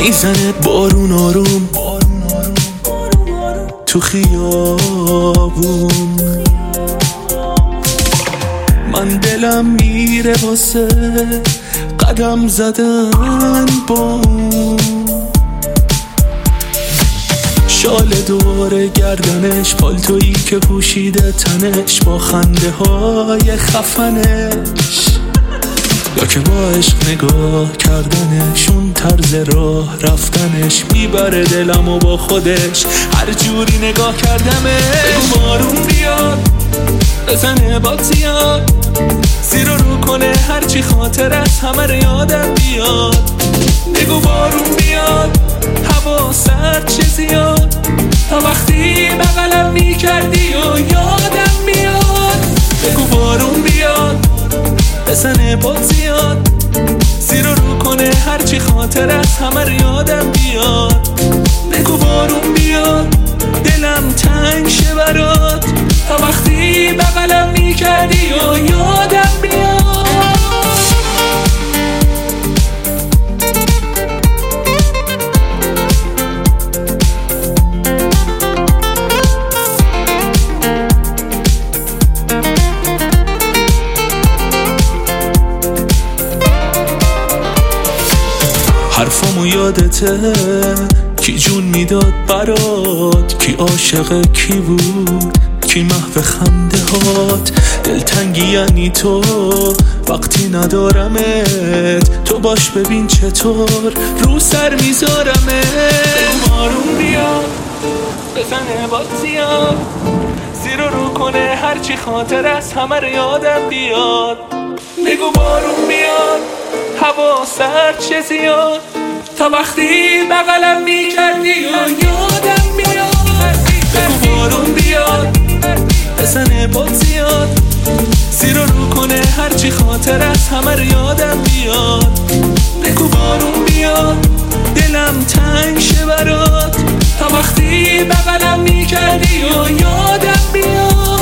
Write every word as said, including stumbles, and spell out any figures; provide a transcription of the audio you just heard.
میزنه بارون آروم تو خیابون. من دلم میره واسه قدم زدن با اون. شال دور گردنش، پالتویی که پوشیده تنش، با خنده های خفنش، یا که با عشق نگاه کردنش، اون طرز راه رفتنش میبره دلمو با خودش، هر جوری نگاه کردمش. بگو بارون بیاد بزنه باد زیاد، زیر و رو کنه هرچی خاطر از همه رو یادم بیاد. بگو بارون بیاد هوا سرد چه زیاد، تا وقتی بغلم میکردی و یادم بیاد. بگو بارون بیاد بزنه باد زیاد، زیر و رو کنه هرچی خاطر از همه رو یادم بیاد. بگو بارون بیاد دلم تنگ شه برات، تا وقتی بغلم میکردی و یادم بیاد. حرفامو یادته کی جون میداد برات، کی عاشق کی بود، کی محو خنده هات. دلتنگی یعنی تو وقتی ندارمت، تو باش ببین چطور رو سر میذارمت. بارون بیاد بزنه باد زیاد، زیر و رو کنه هرچی خاطر از همه رو یادم بیاد. بگو بارون بیاد هوا سرد چه زیاد، تا وقتی بغلم میکردی و یادم بیاد. بگو بارون بیاد بزنه باد زیاد، زیر و رو کنه هرچی خاطر از همه رو یادم بیاد. بگو بارون بیاد دلم تنگ شه برات، تا وقتی بغلم میکردی و یادم بیاد.